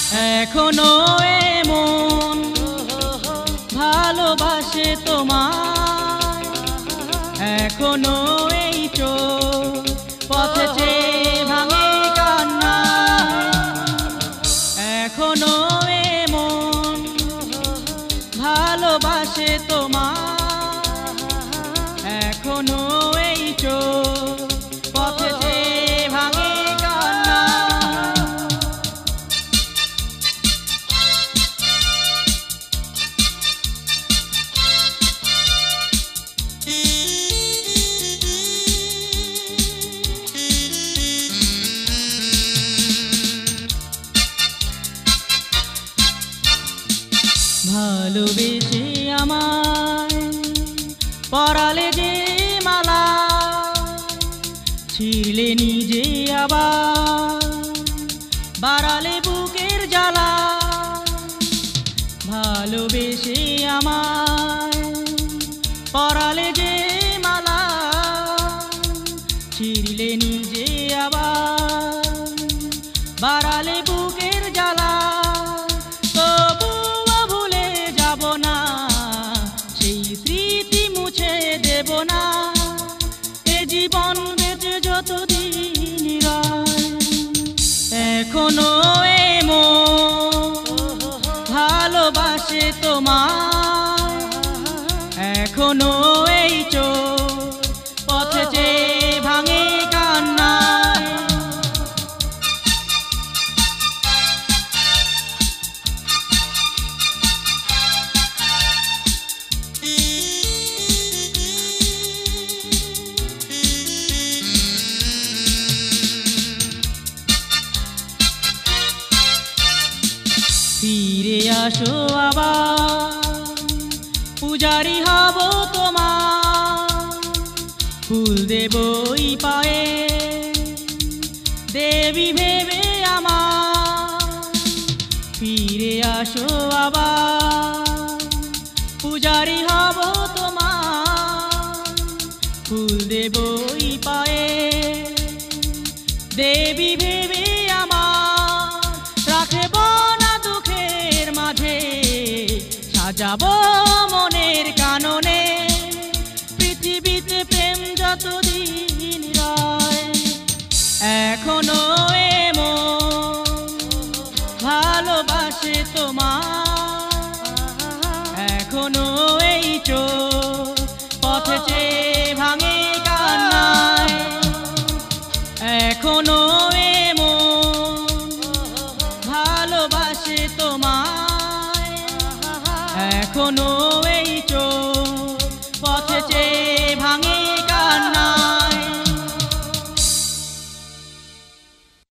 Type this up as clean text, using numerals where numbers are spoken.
এখনো এমন ভালোবাসে তোমায়, এখনো এই চোখ পথে চেয়ে ভাঙে কান্না। এখনো এমন ভালোবাসে তোমায়, এখনো এই চোখ পথে চেয়ে ভাঙে কান্না। ভালোবেসে আমায় পরালে যে মালা, ছিঁড়লে নিজে আবার বাড়ালে বুকের জ্বালা। ভালোবেসে আমায় পরালে যে মালা, ছিঁড়লে নিজে আবার বাড়ালে বুকের জ্বালা। তবুও ভুলে যাব না, সেই স্মৃতি মুছে দেব না, এ জীবন বেঁচে যতদিন রয়। এখনো এমন ভালোবাসে তোমায়, এখনো এই চোখ পথে চেয়ে ভাঙে কান্না। ফিরে আসো আবার, পূজারি হব তোমার, ফুল দেবই পায়ে দেবী ভেবে আমার। ফিরে আসো আবার, পূজারি হব তোমার, ফুল দেবই পায়ে দেবী ভেবে আমার। রাখব না দুঃখের মাঝে, সাজাবো মনের কাননে, পৃথিবীতে প্রেম যতদিন রয়। এখনো এমন ভালোবাসে তোমায়, এখনো এই চোখ পথে চেয়ে ভাঙে কান্নায়। এখনো এমন ভালোবাসে তোমায়, এখনো